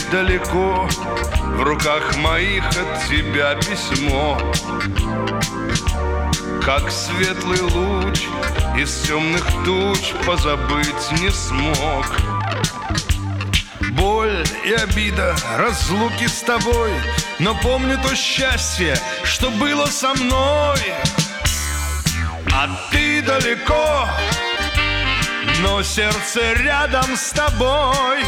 далеко, в руках моих от тебя письмо. Как светлый луч из темных туч позабыть не смог. Боль и обида разлуки с тобой, но помню то счастье, что было со мной. А ты далеко, но сердце рядом с тобой.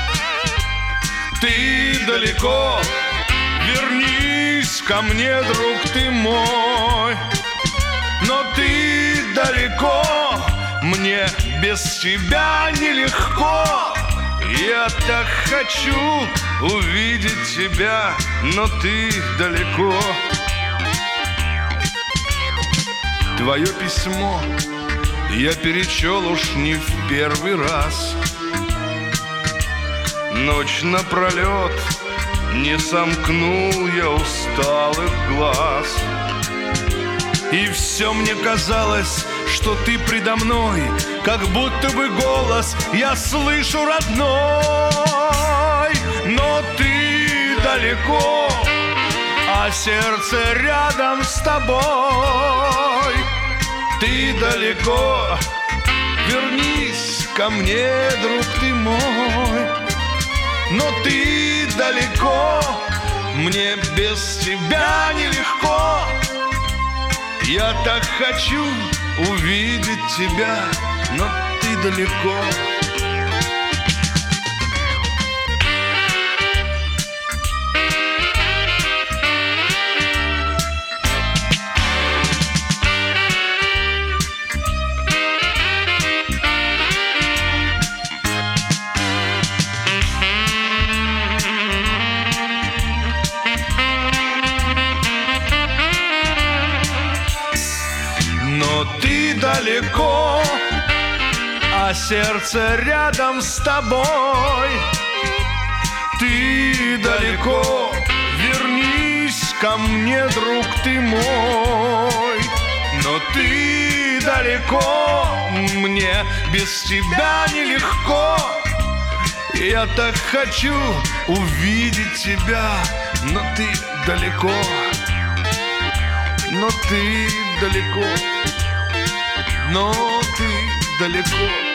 Ты далеко, вернись ко мне, друг ты мой. Но ты далеко, мне без тебя нелегко. Я так хочу увидеть тебя, но ты далеко. Твое письмо я перечел уж не в первый раз. Ночь напролет не сомкнул я усталых глаз. И все мне казалось, что ты предо мной, как будто бы голос я слышу родной. Но ты далеко, а сердце рядом с тобой. Ты далеко, вернись ко мне, друг ты мой. Но ты далеко, мне без тебя нелегко. Я так хочу увидеть тебя, но ты далеко. Но ты далеко, а сердце рядом с тобой. Ты далеко, вернись ко мне, друг ты мой. Но ты далеко, мне без тебя нелегко. Я так хочу увидеть тебя, но ты далеко. Но ты далеко, но ты далеко.